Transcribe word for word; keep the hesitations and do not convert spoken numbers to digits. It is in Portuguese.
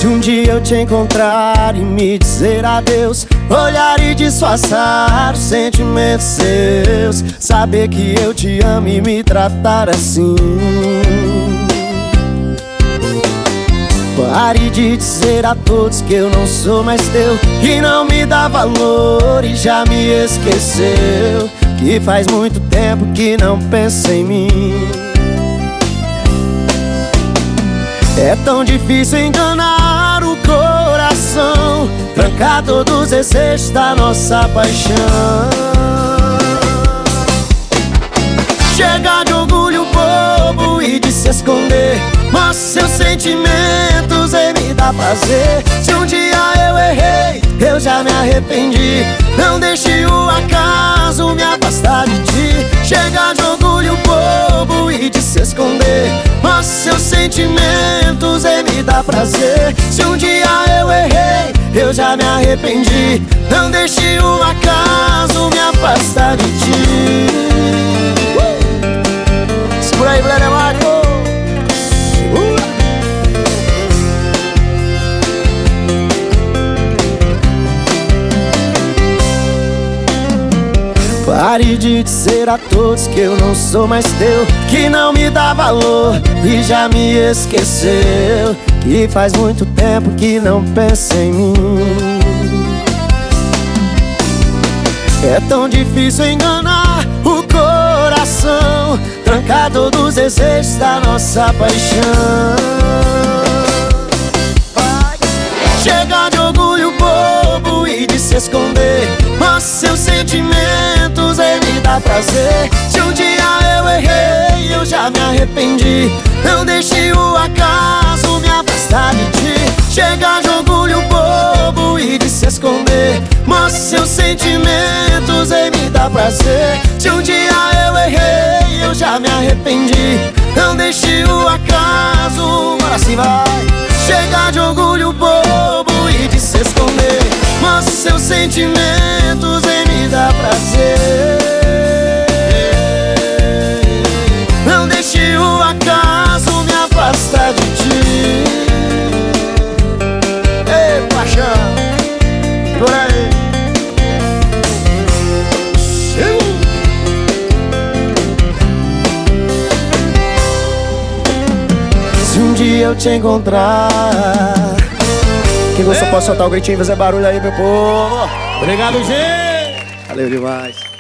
Se um dia eu te encontrar e me dizer adeus, olhar e disfarçar os sentimentos seus, saber que eu te amo e me tratar assim. Pare de dizer a todos que eu não sou mais teu, que não me dá valor e já me esqueceu, que faz muito tempo que não pensa em mim. É tão difícil enganar o coração, trancar todos os desejos da nossa paixão. Chega de orgulho bobo e de se esconder, mostra seus sentimentos e me dá prazer. Se um dia eu errei, eu já me arrependi, não deixe o acaso me afastar de ti. Chega de orgulho bobo e de se esconder, mostra seus sentimentos e me dá prazer. Se um dia eu errei, eu já me arrependi, não deixe o acaso me afastar de ti. uh! Segura aí, Blair Marco. Pare de dizer a todos que eu não sou mais teu, que não me dá valor e já me esqueceu, que faz muito tempo que não pensa em mim. É tão difícil enganar o coração, trancar todos os desejos da nossa paixão. Chega de orgulho bobo e de se esconder, mostra seus sentimentos e me dá prazer. Se um dia eu errei, eu já me arrependi, não deixe o acaso me afastar de ti. Chega de orgulho bobo e de se esconder, mostra seus sentimentos e me dá prazer. Se um dia eu errei, eu já me arrependi, não deixe o acaso. Agora sim vai. Chega de orgulho bobo e de se esconder, mostra seus sentimentos e me dá prazer. Não deixe o acaso me afastar de ti. Ei, paixão, por aí. Se um dia eu te encontrar, quem gostou pode soltar o gritinho e fazer barulho aí, meu povo. Obrigado, gente. Valeu demais.